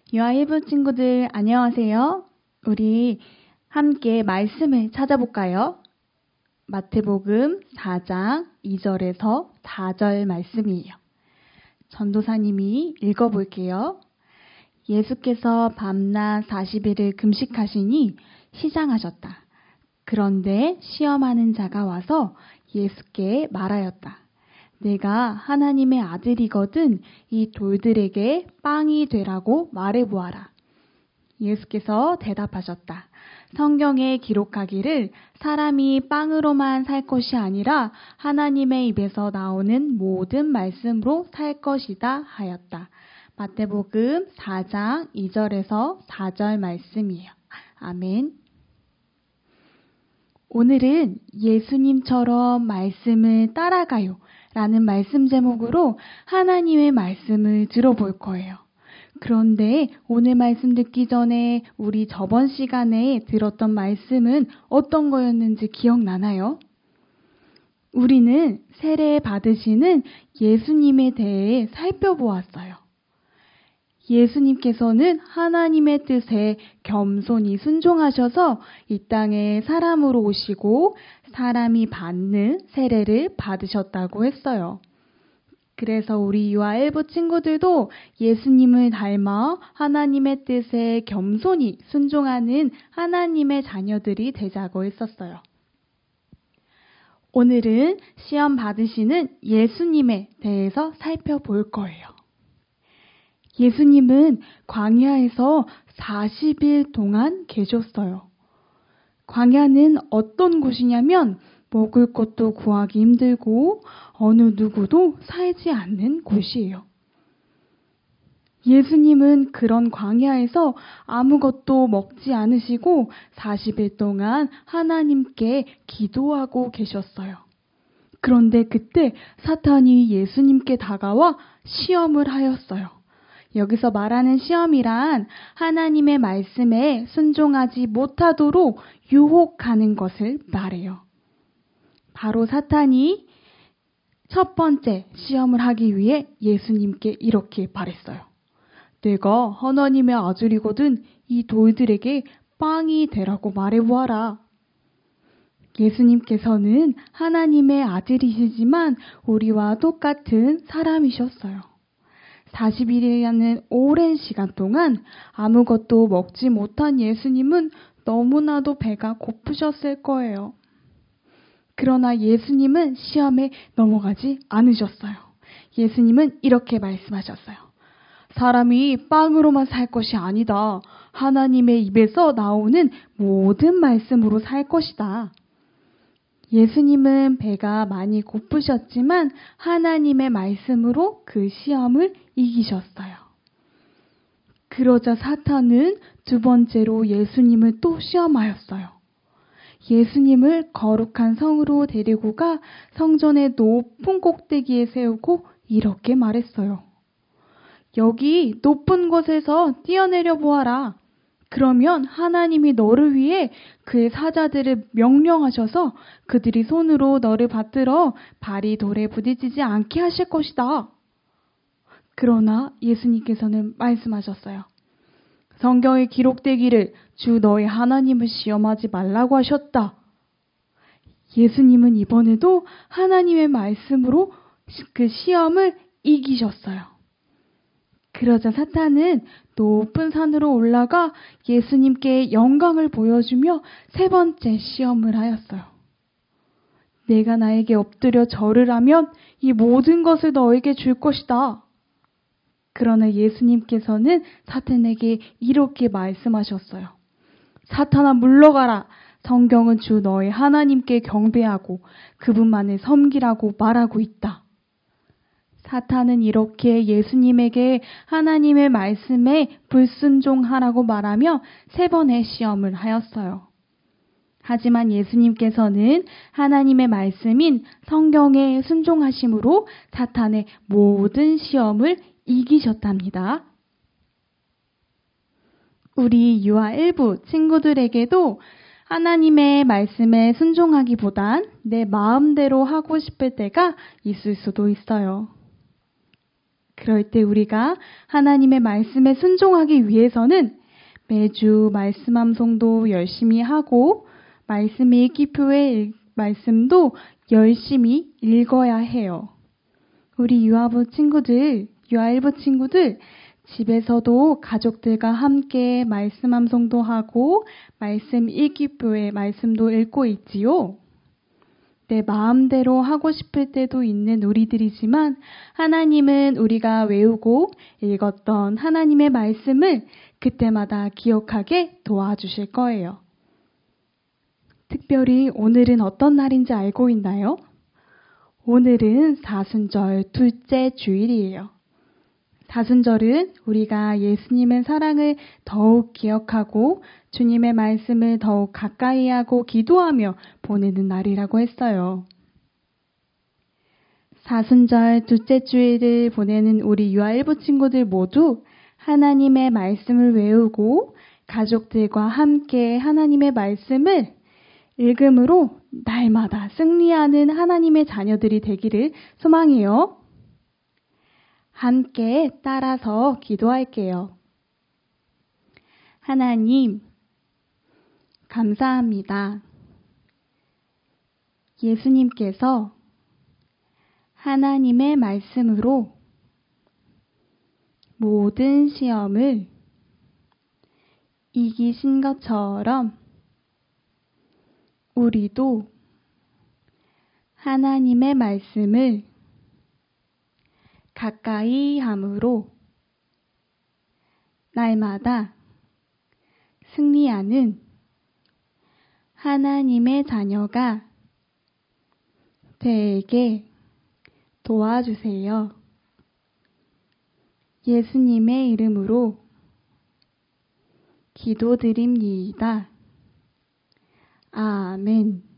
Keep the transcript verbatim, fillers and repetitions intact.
유아 일부 친구들 안녕하세요. 우리 함께 말씀을 찾아볼까요? 마태복음 사 장 이 절에서 사 절 말씀이에요. 전도사님이 읽어볼게요. 예수께서 밤낮 사십 일을 금식하시니 시장하셨다. 그런데 시험하는 자가 와서 예수께 말하였다. 내가 하나님의 아들이거든 이 돌들에게 빵이 되라고 말해보아라. 예수께서 대답하셨다. 성경에 기록하기를 사람이 빵으로만 살 것이 아니라 하나님의 입에서 나오는 모든 말씀으로 살 것이다 하였다. 마태복음 사 장 이 절에서 사 절 말씀이에요. 아멘. 오늘은 예수님처럼 말씀을 따라가요 라는 말씀 제목으로 하나님의 말씀을 들어볼 거예요. 그런데 오늘 말씀 듣기 전에 우리 저번 시간에 들었던 말씀은 어떤 거였는지 기억나나요? 우리는 세례 받으시는 예수님에 대해 살펴보았어요. 예수님께서는 하나님의 뜻에 겸손히 순종하셔서 이 땅에 사람으로 오시고 사람이 받는 세례를 받으셨다고 했어요. 그래서 우리 유아 일부 친구들도 예수님을 닮아 하나님의 뜻에 겸손히 순종하는 하나님의 자녀들이 되자고 했었어요. 오늘은 시험 받으시는 예수님에 대해서 살펴볼 거예요. 예수님은 광야에서 사십 일 동안 계셨어요. 광야는 어떤 곳이냐면 먹을 것도 구하기 힘들고 어느 누구도 살지 않는 곳이에요. 예수님은 그런 광야에서 아무것도 먹지 않으시고 사십 일 동안 하나님께 기도하고 계셨어요. 그런데 그때 사탄이 예수님께 다가와 시험을 하였어요. 여기서 말하는 시험이란 하나님의 말씀에 순종하지 못하도록 유혹하는 것을 말해요. 바로 사탄이 첫 번째 시험을 하기 위해 예수님께 이렇게 말했어요. 내가 하나님의 아들이거든 이 돌들에게 빵이 되라고 말해보아라. 예수님께서는 하나님의 아들이시지만 우리와 똑같은 사람이셨어요. 사십 일이라는 오랜 시간 동안 아무것도 먹지 못한 예수님은 너무나도 배가 고프셨을 거예요. 그러나 예수님은 시험에 넘어가지 않으셨어요. 예수님은 이렇게 말씀하셨어요. 사람이 빵으로만 살 것이 아니다. 하나님의 입에서 나오는 모든 말씀으로 살 것이다. 예수님은 배가 많이 고프셨지만 하나님의 말씀으로 그 시험을 이기셨어요. 그러자 사탄은 두 번째로 예수님을 또 시험하였어요. 예수님을 거룩한 성으로 데리고 가 성전의 높은 꼭대기에 세우고 이렇게 말했어요. 여기 높은 곳에서 뛰어내려 보아라. 그러면 하나님이 너를 위해 그의 사자들을 명령하셔서 그들이 손으로 너를 받들어 발이 돌에 부딪히지 않게 하실 것이다. 그러나 예수님께서는 말씀하셨어요. 성경에 기록되기를 주 너의 하나님을 시험하지 말라고 하셨다. 예수님은 이번에도 하나님의 말씀으로 그 시험을 이기셨어요. 그러자 사탄은 높은 산으로 올라가 예수님께 영광을 보여주며 세 번째 시험을 하였어요. 내가 나에게 엎드려 절을 하면 이 모든 것을 너에게 줄 것이다. 그러나 예수님께서는 사탄에게 이렇게 말씀하셨어요. 사탄아 물러가라. 성경은 주 너의 하나님께 경배하고 그분만을 섬기라고 말하고 있다. 사탄은 이렇게 예수님에게 하나님의 말씀에 불순종하라고 말하며 세 번의 시험을 하였어요. 하지만 예수님께서는 하나님의 말씀인 성경에 순종하심으로 사탄의 모든 시험을 이기셨답니다. 우리 유아 일부 친구들에게도 하나님의 말씀에 순종하기보단 내 마음대로 하고 싶을 때가 있을 수도 있어요. 그럴 때 우리가 하나님의 말씀에 순종하기 위해서는 매주 말씀 암송도 열심히 하고 말씀 읽기표의 말씀도 열심히 읽어야 해요. 우리 유아부 친구들, 유아일부 친구들 집에서도 가족들과 함께 말씀 암송도 하고 말씀 읽기표의 말씀도 읽고 있지요. 내 마음대로 하고 싶을 때도 있는 우리들이지만 하나님은 우리가 외우고 읽었던 하나님의 말씀을 그때마다 기억하게 도와주실 거예요. 특별히 오늘은 어떤 날인지 알고 있나요? 오늘은 사순절 둘째 주일이에요. 사순절은 우리가 예수님의 사랑을 더욱 기억하고 주님의 말씀을 더욱 가까이 하고 기도하며 보내는 날이라고 했어요. 사순절 둘째 주일을 보내는 우리 유아일부 친구들 모두 하나님의 말씀을 외우고 가족들과 함께 하나님의 말씀을 읽음으로 날마다 승리하는 하나님의 자녀들이 되기를 소망해요. 함께 따라서 기도할게요. 하나님, 감사합니다. 예수님께서 하나님의 말씀으로 모든 시험을 이기신 것처럼 우리도 하나님의 말씀을 가까이 함으로 날마다 승리하는 하나님의 자녀가 되게 도와주세요. 예수님의 이름으로 기도드립니다. 아멘.